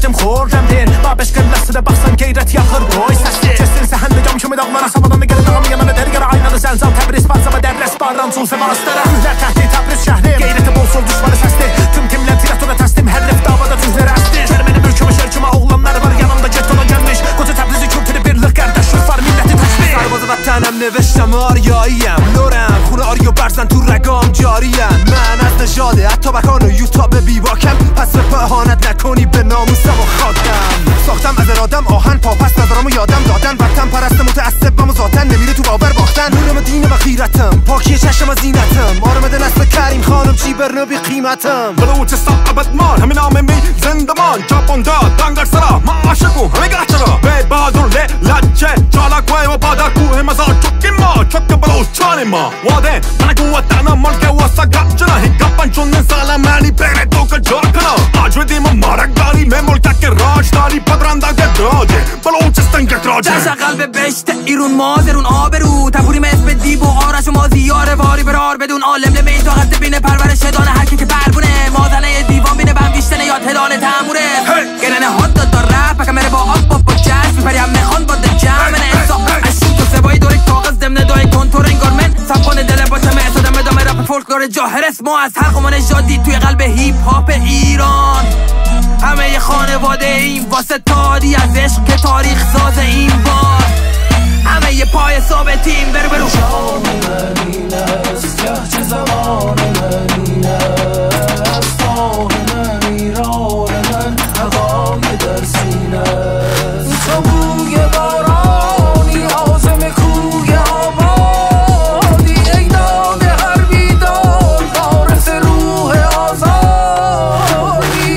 etdim xorrəmdir Babeş qırlasıda baxsan qeyrət yaxır qoy səsdir Kesin səhəndə cam kimi dağlara samadan da gəlir dağımı yanına dərgara aynalı zəlzal Təbriz Barsama dərrəs barram çulsə manastıra Hülər təhti Təbriz şəhrim qeyrəti bol sol düşmanı səsdir Tüm timlə tiratora təslim hər rəf davada tüzləri əsdir Kərməni mülkümü şərkümə oğlanlar var yanımda getona gəlmiş Qoca Təbrizi kültürü birlik qardaşlıq var milleti təşvir Sarvazı vətənəm نوشتم آریاییم لورم خونه آریو برزن تو رگام جاریم من از نژاده حتی بکان و یوتاب بیواکم پس به اهانت نکنی به ناموسم و خاکم ساختم از ارادم آهن پاپس نظرامو یادم دادن وطن پرست متعصبم و ذاتن نمیره تو باور باختن نورم دین و خیرتم پاکی چشم و زینتم آرام نسل کریم خانم چی برنو بی قیمتم بلوچستان ابدمان همین نام می زندمان جاپان داد دنگر سرا ما عاشقو همه گرچرا به بادر لجه چالاکوه و پادر کوه مزار چکی ما چک بلوچان ما واده من قوتنا ملک واسا گجنا هنگاپن چون سالم منی بین تو که جا کنا آجودیم و مارگاری من ملک که راج داری پدرنده گراجه بلوچستان گراجه دشت قلب بشت ایرون مازرون آبرو تپوریم اسم دیب و آرش و مازیار واری برار بدون عالم لمین طاقت بینه پرورش دانه هر کی که بربونه مازنه دیوان بینه بم ویشتنه یا تدانه تموره گرنه هات داد دار رپ کمره با آب با جشن میپریم میخوان با دجمنه احساق اشون تو سبایی دوری کاغذ دمنه دای کنتور انگار من سبخانه دل با تمه اصادم ادامه رپ فولکلور جاهرس ما از حلق و نژادی توی قلب هیپ هاپ ایران همه خانواده این واسه تادی از عشق که تاریخ ساز این بار همه یه پای ثابتیم برو برو شام من است یه زمان من است آه من ایران من هوای در سینه است تو بوی بارانی آزم کوی آبادی ای داده هر بیدار وارث روح آزادی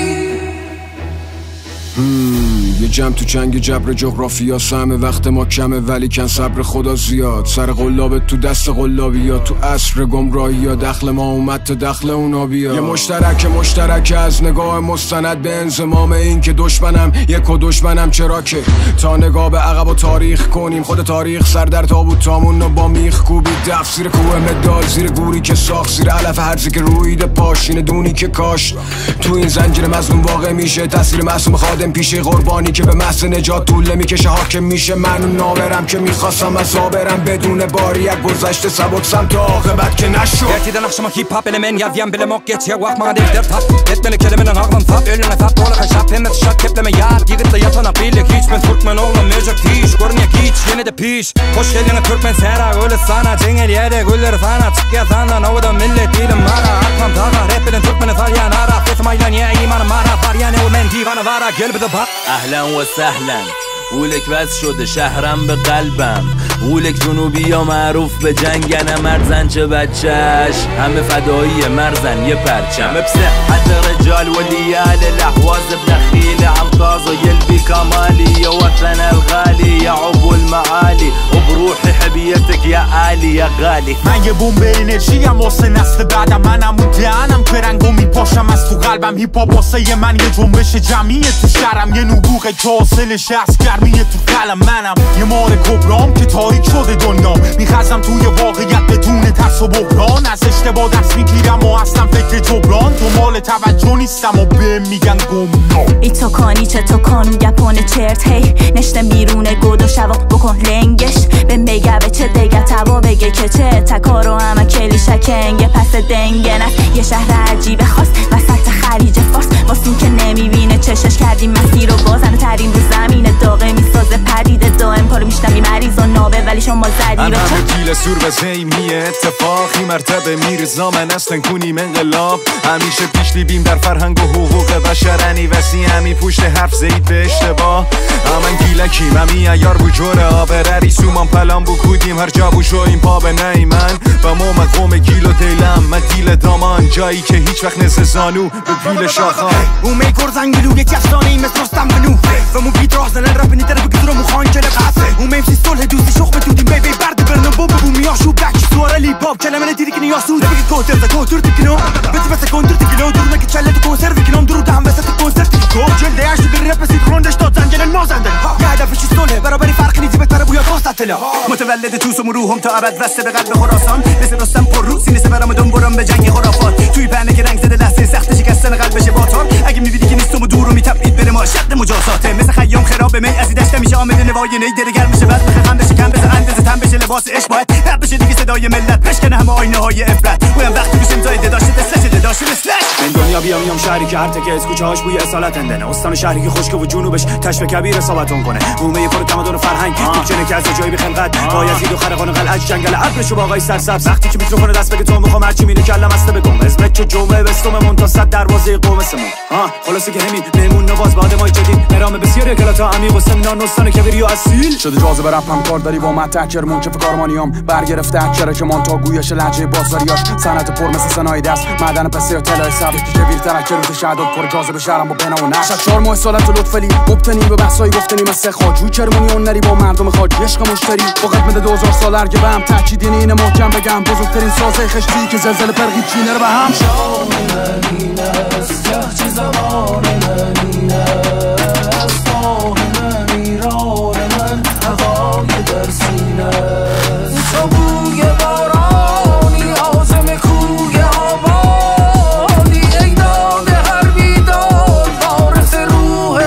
یه جمع تو چنگ جبر جغرافیا سهم وقت ما کمه ولی کن صبر خدا زیاد سر قلاب تو دست قلابی ها تو عصر گمراهی یا دخل ما اومد تا دخل اونا بیا یه مشترک از نگاه مستند به انضمام این که دشمنم یک و دشمنم چرا که تا نگاه به عقب و تاریخ کنیم خود تاریخ سر در تابوت تامون و با میخ کوبی دف زیر کوه مدال زیر گوری که ساخت زیر علف هرزی که روید پاشین دونی که کاش تو این زنجیر مظلوم واقع میشه تاثیر معصوم خادم پیشه قربانی که به محض نجات طول میکشه حاکم میشه من نابرم که میخواستم از آبرم بدون باری یک گذشته سبک سمت عاقبت که نشد Gertiden akşama hip hop elemen yazyan bile mok geç ya vakma der tap etmeli kelimenin ağlam tap ölüne tap ola kaşap hem şak kepleme yar yigitli yatana bilek hiç ben Türkmen oğlum mecak tiş görünüyor hiç yine de piş hoş geldin Türkmen sera öyle sana cengel yere güller sana çık ya sana novada millet dilim mara arkam dağa rapinin Türkmeni faryan ara fesmaylan ya iman mara faryan o men divana vara gel bir de bak اهلا و سهلا قولک بس شده شهرم به قلبم قولک جنوبی یا معروف به جنگن مرزن چه بچهش همه فدایی مرزن یه پرچم بصحت رجال وليال الاحواز بنخيل عمطاز يلبي كمالي يا وطن الغالي يا عبو المعالي وبروحي حبيتك يا عالي يا غالي من یه بمب انرژی ام واسه نسل بعدم منم و دهنم که رنگو میپاشم از تو قلبم هیپ هاپ واسه من یه جنبش جمعیه تو شهرم یه نبوغه که حاصلش از گرمیه تو قلم منم یه مار کبرام که تاریک شده دنیا میخزم توی واقعیت بدون ترس و بحران از اشتباه دست میگیرم و اصلا فکر جبران دنبال توجه نیستم و به میگن گمنام ای تو کانی چه تو کانو گپونه چرت هی نشته میرونه گود و شوا بکن لنگش به میگه به چه دیگه توا بگه که چه تکارو همه کلی شکنگه پس دنگه نست یه شهر عجیبه خواست وسط خلیج فارس واسین که نمیبینه چشش کردیم مسیر و بازن ترین رو زمین داغه میسازه پدیده دائم کارو میشنمی مریض و نابه ولی شما زدی انا وکیل سور و زیمیه اتفاقی مرتبه میرزا من اصلا کنیم انقلاب همیشه پیشلیبیم در فرهنگ و حقوق بشرنی وسی همی پشت حرف زید به اشتباه همین گیلکیم همی ایار بو جوره آبرری سومان پلان بو کودیم هر جا بو شویم پا به نی من و ما مقوم گیل و دیلم من دیل دامان جایی که هیچ وقت نزه زانو به پیل شاخان اومه گرزنگلو یک افسانه مثل رستم بنو و مو بیت راه زنن رپ نیتر بگذرو مخان کل قصه اومه امسی صلح دوستی شخ بتودیم بی برد برنو بوب بو میاشو بک سواره لی باب کلمه دیدی که نیاسود بگی کوتر دا کوتر تکنو بس کنتر تکنو درونه که چله تو کنسرو کنم درو دهم وسط کنسرت کو جلده اش به رپ سینکرونش داد زنجل مازندن یه هدفش صلح برابری فرق نیتی بهتره بویا قاستله متولد توس و روحم تا ابد وسته به قلب خراسان مثل رستم پر رو سینه برام دنبرم به جنگ خرافات توی پهنه که رنگ زده لحظه سخت شکستن قلبش با تار اگه میبینی که نیستم و دور رو میتپید بره ما شد مجازاته مثل خیام خراب می از دست میشه آمده نوای نی درگر میشه بعد بخه هم بشه کم بشه اندازه تن بشه لباس عشق باید رپ بشه دیگه صدای ملت بشکنه همه آینه های عبرت اویم وقتی بشیم زایده داشته دستش داشته مثلش من دنیا بیام شهری که هر تکه از کوچه هاش بوی اصالت اندنه استان شهری که خشک و جنوبش تشبه کبیر اصابتون کنه بومه پر تمدن فرهنگ توچنه که از جای بی خلقت بایزید و خرقان قلعه جنگل ابرش و باغای سرسبز وقتی که میکروفون دست بگه تو میخوام هرچی مینه کلم است بگم اسمت چه جمعه بستم منتصد دروازه قومسمون خلاصه که همین مهمون نواز بعد ما جدید مرام بسیار کلاتا عمیق و سمنان استان کبیری و اصیل شده جاذبه رپ هم کار داری با متکرمون که کارمانیام برگرفته اکره که مونتا گویش لهجه بازاریاش سنت پر مثل سنای دست معدن پسه و طلای سبز که کبیر ترکر رو شهادت پر جاذبه شهرم با بنا و نقش 4 ماه سالت لطفلی مبتنی به بحثای گفتنی مثل خاجوی کرمونی اون نری با مردم خاجی عشق مشتری فقط مده 2000 سال ارگه به هم تاکید اینه محکم بگم بزرگترین سازه خشتی که زلزله پرقی چینه رو به هم چه زمان من است آه من ایران من هوای در سینه تو بوی بارانی آزم کوی آبادی ای داده هر بیدار وارث روح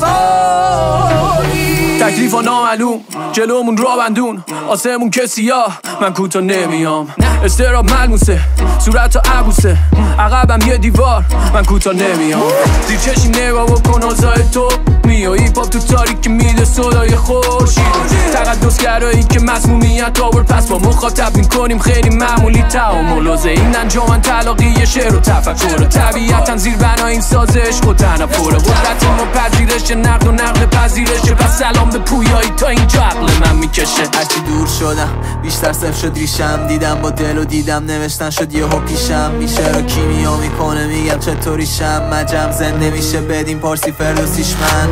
آزادی تکلیف و نامعلوم جلومون را بندون آسمون که سیاه من کوتا نمیام استراب ملموسه صورت و عبوسه عقبم یه دیوار من کوتا نمیام زیر چشم نگاه بکن آزای تو میایی پاپ تو تاریک میده صدای خورشید تقدسگرایی که مسمومیت آور پس با مخاطب میکنیم خیلی معمولی تعامل و این انجامن تلاقی شعر و تفکر طبیعتا زیر بنای سازش خود تنفره قدرت ما پذیرش نقد و نقل پذیرشه پس سلام به پویایی تا اینجا عقل من میکشه هرچی دور شدم بیشتر صفر شد ریشم دیدم با دل و دیدم نوشتن شد یهو پیشم میشه رو کیمیا میکنه میگم چطوریشم مجم زنده میشه بدیم پارسی فردوسیش من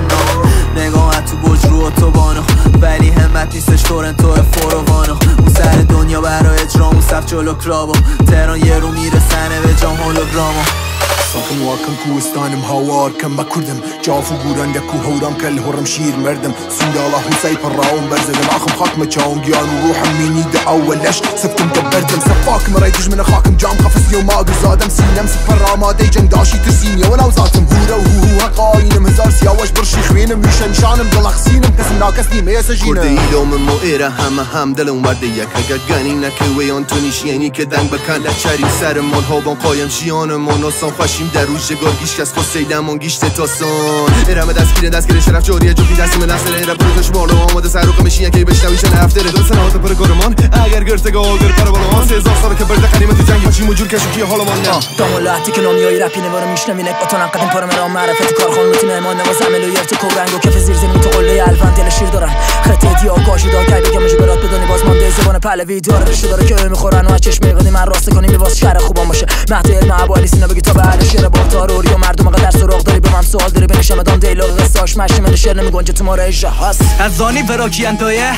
نگاهت تو برج رو اتوبانو ولی همت نیستش تورنتو فوروانو اون سر دنیا برای اجرام صف جلو کلابو تهران یه رو میرسنه به جام هولوگرامو ساکن واکن کوهستانم هوار کم بکردم جافو گوران دکو هورام کل هورم شیر مردم سندالا حسای پراون برزدم آخم خاكم تشاون گیان و روحم مینی ده اولش سبتم دبردم سفاكم ريتج من خاكم جام خفز يوم ما زادم سینم سپر آماده جنگ داشی ترسینی ولو ذاتم هورا وهو قاینم هزار سیاوش برشی خوینم میشن شانم دلق سینم کسم ناکس نیمه سجینم کرده ایلوم موئره هم دلم ورده یک اگر گنی نکوی آن تو نیشینی که دنگ بکن لچری سر من هابان قایم شیانمون اصان خوشیم در روز گرگیش کس کسیدم گیشت تاسون ارمه دستگیر شرف جوریه جوبی دستیم نسل ایره بروزش بالو آماده سر رو کمشین یکی بشنویشن هفته دو سنوات پر گرمان اگر گرتگاه آگر پر بالوان 3000 سال که برده قدیمت جنگی چی مجور کشو کی حالا من نه دامولاتی که نامیای رپی نوارو میشنوینک با تو نقدم پارم را معرفت کارخان لوتی مهمان نواز عملو یفت کورنگ و کف زیر زمین تو قله الفن دل شیر دارن خطه دی آگاهی دا کی بگم مجبرات بدونی باز مانده زبان پهلوی داره رشته داره که میخورن و چشم قدیم من راست کنیم لباس شهر خوبم باشه مهد علم ابو سینا بگی تا بعد شعر بارتارور یا مردم قدر سراغ داری به من سوال داری بنشم مدام دیالوگ قصاش ماشی من شعر نمیگنجه تو ماره جهاز از زانی وراکی انتایه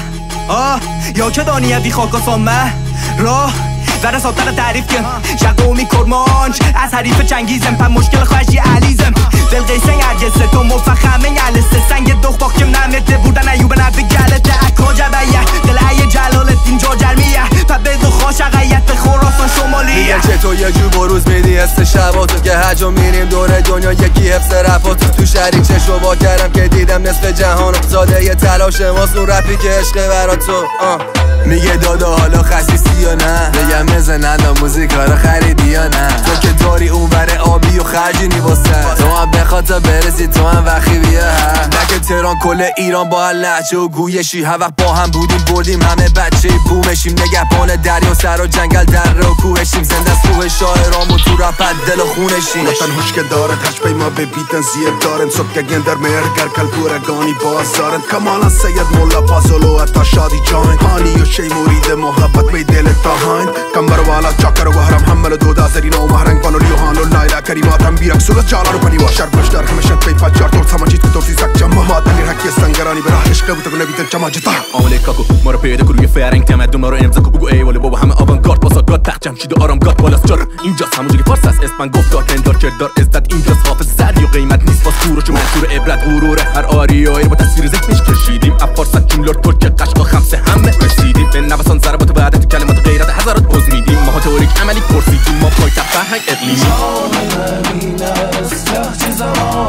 یا که دانیه بی خاکاسامه راه در صادق تعریف کن شقومی کرمانج از حریف چنگیزم پم مشکل خواهشی علیزم دل قیسنگ عرگسه تو مفخمه علسته سنگ دخ باکم نمته بودن ایوب نبی گلته اکا جبیه دل ای جلالتین جا جرمیه پبه دو خوش اقیت خوراسان شمالیه میگن چطور یه جو بروز میدی است شباتو که هجا میریم دور دنیا یکی حفظ رفاتو تو شهری چشو با کردم که دیدم نصف جهان زاده یه تلاش ماست اون رپی که عشق برا تو میگه دادا حالا خسیسی یا نه بگم بزنن موزیکا رو خریدی یا نه تو که داری اون بره آبی و خرجینی واسه تو هم بخاطر برسی تو هم وقی بیا نه که تهران کل ایران با هر لحجه و گویشی هر وقت با هم بودیم بردیم همه بچه بومشیم نگهبان دریا سر و جنگل در و کوهشیم زنده از روح شاعرام و تو رپت دل و خونشیم وطن هوش که دارد هشت پی ما ببیتن زیب دارن صبح که گندر مرگر کل پورگانی بازارن کمالا سید مولا پازولو اتا شادی جاین هانی و شی مرید محبت می دل تاهاین کمبر والا چاکر و هرم حمل دودا زرین و مهرنگ بانو لیوهان و لایلا کریمات هم بیرک صورت جالا رو پنی واشر بشتر خمشت پی پچار تور سماجید که تورسی سک جمع ماتنی رکی سنگرانی براه عشق بوده کنه بیتن چما جتا آمله کاکو ما رو پیدا کروی فرنگ تمدن ما رو امضا کو بگو ای ولی بابا همه آوانگارد واسه گاد تخجم شید و آرام گاد بالاست جار اینجاست همونجا که فارس است اسم من گفتار تندار کردار ازداد اینجاست حافظ سری و قیمت نیست واس کوروش و منصور عبرت غروره هر آریایی با تصویر ذهنش کشیدیم افارسات جملار ترک قشقا خمسه همه رسیدیم به نوسان ضربات بعد کلمات غیرت هزارات پوز میدیم ما تئوریک عملی پرسیدیم ما پایتخت فرهنگ اقلیمی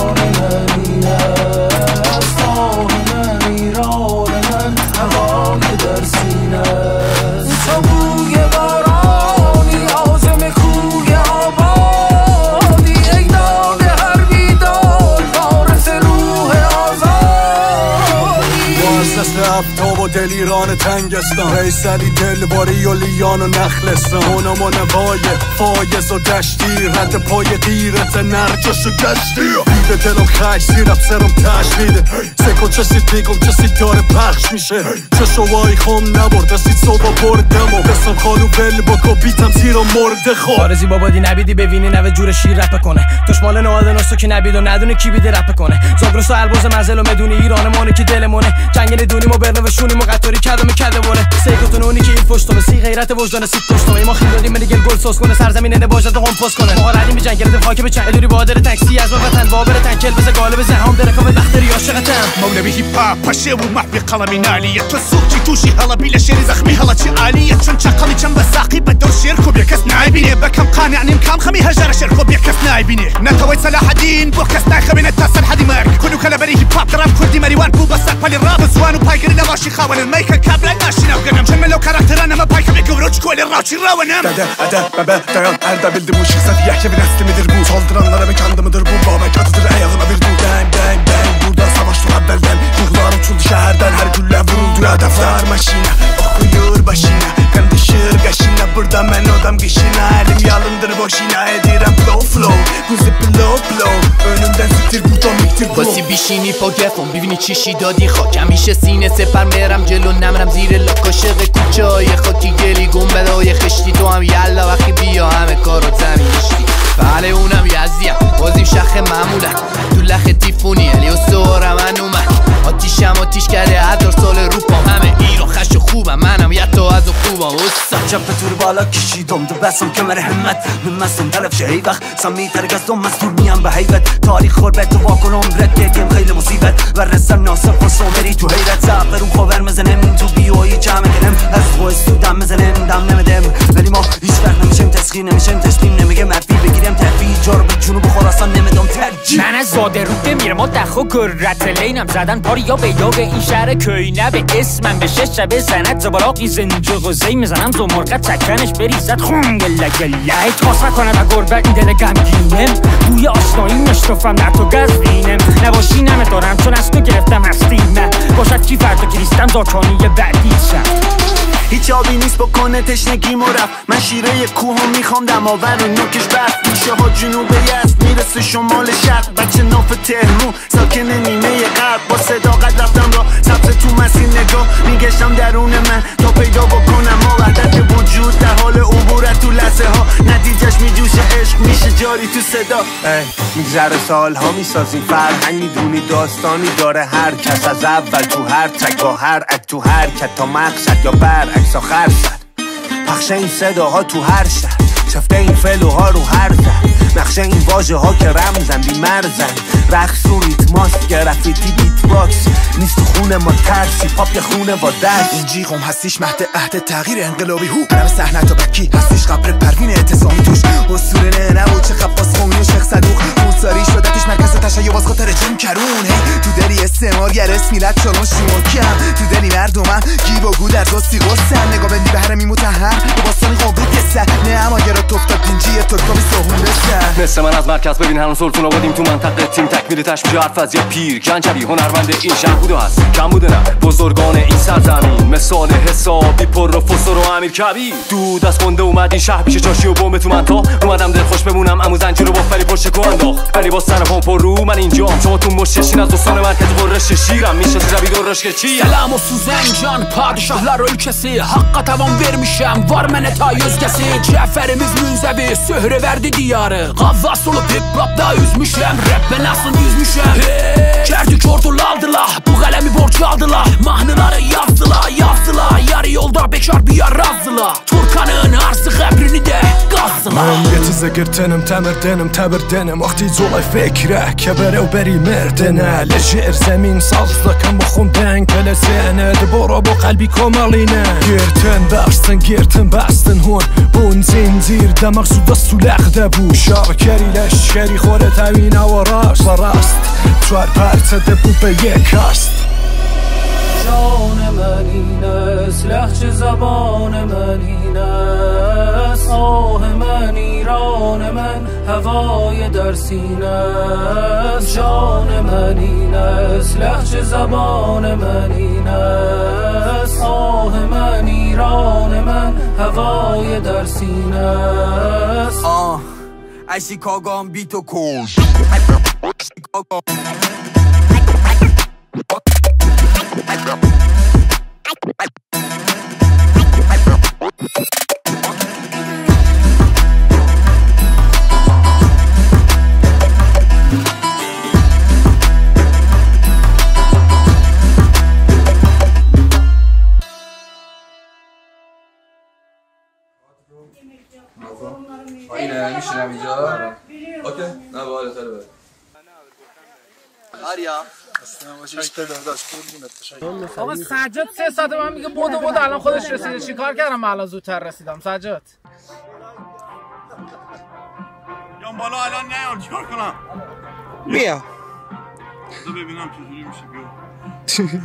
مدل ایران تنگستان ریسلی دلواری و لیان و نخلستان اونم و نوای فایز و دشتی رد پای غیرت نرجش و گشتی بیده دلم خش زیرم سرم تشمیده سکن چسید بیگم چسید داره پخش میشه چه شوایی خم نبرد رسید صبح بردم و بسم خالو بل بکو بیتم زیرا مرده خود آرزی بابادی نبیدی ببینی نوه جور شیر رپ کنه دشمال نواده نستو که نبید و ندونه کی بیده رپ کنه زاگرس و الباز مزل و مدونی ایران مانه که دلمونه جنگل دونی و برنه و شونی مقطاری کدوم کده باره سیکتون اونی که این پشتو به سی غیرت وجدان سید پشتو ما خیلی دادیم دیگه گل ساز کنه سرزمین نباشد هم پاس کنه ما ردیم جنگل دم خاک به چنگ دوری بادر تاکسی از وطن بابر تنکل بز غالب زهام درکم بختری عاشقتم مولوی هیپ هاپ پشه و محبی قلمی نالیه تو سوقی توشی حالا بیل شری زخمی حالا چی عالیه چون چقلی چن بساقی بدور شیر کو بیکس نایبینه بکم قانع نیم کام خمی هجر شیر کو بیکس نایبینه نتوی صلاح الدین بو کس ناخبینه تصل حدی مرگ کنو کلا بری هیپ هاپ درام کردی مریوان بو بسات پلی راب زوانو پایگری نواشی خوان المیک کابل ماشینا وگنم جملو کاراکترانه ما پایک بگوروچ کولی راچی راونم Dede bebe dayan her de bildim bu şıksat yahke bir nesli midir bu saldıranlara ve kendimidir bu babek atıdır ayağına bir dur bang bang bang burada savaştı evvelden ruhlar uçuldu şehirden her gülle vuruldu hedefler maşine okuyor başına kan dışır kaşına burada men odam kışına elim yalındır boşuna edirem flow flow kuzi blow blow önümden siktir buradan miktir blow باسی بیشینی پا گفم ببینی چیشی دادی خاک همیشه سینه سپر میرم جلو نمرم زیر لاک عاشق کوچه های خاکی گلی گنبدهای خشتی تو هم یلا وقتی بیا همه کارو زمین گشتی بله اونم یزدیم بازیم شخ معمولم تو لخ تیفونی علی و سهرم من اومد آتیشم آتیش کرده 1000 سال روپام همه ایران خش و خوبم منم یتا از و خوبم استاد جب تور بالا کشیدم تو بسم کمر همت من مستم طرف شه هی وقت سمی ترگستم مستور میم به حیبت تاریخ خوربت تو واکنم رد دیدیم خیلی مصیبت و رسم ناصر پرسو بری تو حیرت زقرون خوبر مزنم تو بیوی جمع کنم از خوست دم مزنم دم نمیدم ولی ما هیچ وقت نمیشم تسخیر نمیشم تسلیم نمیگه مرفی بگیرم تحویل جرب جنوب خراسان نمیدم ترجیح من از زاده روده میرم و دخو گررت لینم زدن پاری یا به این شهر کوینه به اسمم به 6 شبه زنت زبالاقی زنجو غزهی میزنم زو مرقت چکنش بریزد خون گله گله تاس کنه و گربت این دل گمگینم بوی آشنایی مشتفم در تو گزینم نباشی نمیدارم چون از تو گرفتم هستیم باشد کی فردا کریستم زاکانی بعدیشم هیچ آبی نیست بکنه تشنگیمو رفت من شیره کوه میخوام دماور و نوکش برف میشه ها جنوب یزد میرسه شمال شرق بچه ناف تهرون ساکن نیمه غرب با صداقت رفتم را سبز تو مسیر نگاه میگشتم درون من تا پیدا بکنم وحدت وجود در حال عبورت تو لحظه ها نتیجهش میجوشه عشق میشه جاری تو صدا میگذره سالها میسازیم فرهنگ میدونی داستانی داره هر کس از اول تو هر تک با هر اک تو حرکت تا مقصد یا برعکس آخر صد پخش این صداها تو هر شهر شفته این فلوها رو هر زن نقشه این واژه ها که رمزن بی مرزن رقص و ریتماست گرافیتی بیت باکس نیست تو خونه ما ترسی پاپ یه خونه با دست این جیغم هستیش مهد عهد تغییر انقلابی هو قلم صحنه تا بکی هستیش قبر پروین اعتصامی توش اسطوره نه نبود چه قباس خونی و شیخ صدوق موساری شدتش مرکز تشیع باز خاطر جون کرون تو دلی استعمارگر اسمیلت چالون شمکم تو دلی مردمم گیب و گو در دوستی قصه نگاه بندی به هرمی متحر به باستانی قابل کسه نه اما گرا توفتاد دینجی ترکابی سهون بسه مثل من از مرکز ببین هنون سلطون آبادیم تو منطقه تیم تکمیل تشبیه حرف از یه پیر گنجوی هنرمند این شهر بوده هست کم بوده نه بزرگان این سرزمین مثال حسابی پر و فسر و امیر کبیر دود از خونده اومد این شهر پیش چاشی و بومه تو منطا اومدم دل خوش بمونم امو زنجیر رو با فری پشت کو انداخت ولی با سر پامپ رو من اینجام شما تو مششین از دوستان مرکز قرش شیرم میشه زبی درش که چی سلام و سوزن can padişahlar ülkesi Hakka tavan vermişem var mene ta yüzgesi Ceferimiz münzevi söhre verdi diyarı Gavvas olup hip hop'da üzmüşem Rap'e nasıl yüzmüşem Kerdik ordulu aldılar Bu kalemi borç aldılar Mahnıları yazdılar Yarı yolda bekar bir yer razdılar Turkan'ın arsı kabrini de gazdılar من یه چیز گرتنم تمردنم تبردنم وقتی جلوی فکره که بره و بری مردنه لجر زمین سازده کم بخوندن کل سنه برو با قلبی کاملینه گرتن بستن هون بون زنزیر دماغ سود از تو لخده بو شاکری لشکری خوره تاوینه و راست چوار پرسده بو به یک هست جان من این است، لهجه زبان من این است، آه من ایران من هوای در سینه است. جان من این است، لهجه زبان من این است، آه من ایران من هوای در سینه است. I Chicago I'm beat to cool. Chicago. اینه میشینم اینجا. اوکی نه باحال تره بره. آریا آقا سجاد 3 ساعت من میگه بودو الان خودش رسیده. چیکار کردم من الان زودتر رسیدم سجاد؟ بیام بالا الان نه چیکار کنم؟ بیا بذار ببینم چجوری میشه. بیا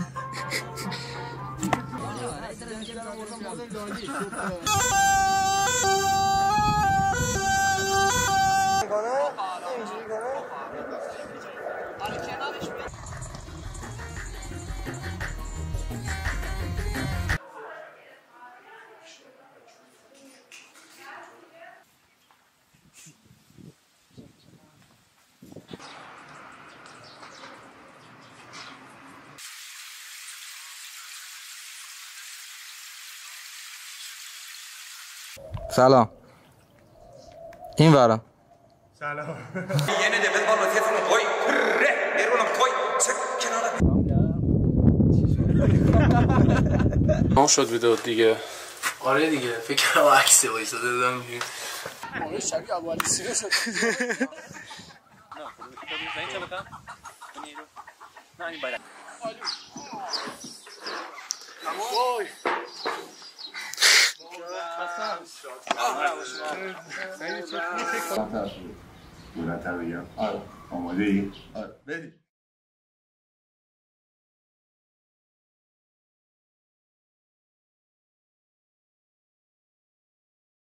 سلام این ورا سلام یعنی دبل بالا تلفن کوی ره ایرونم کوی چک کنار ما شد ویدیو دیگه. آره دیگه فکر کنم عکس وایساده دادم میگیم آره شبیه اولی سیره شد. نه این باید بلندتر بگم. آره آماده ای؟ آره بریم.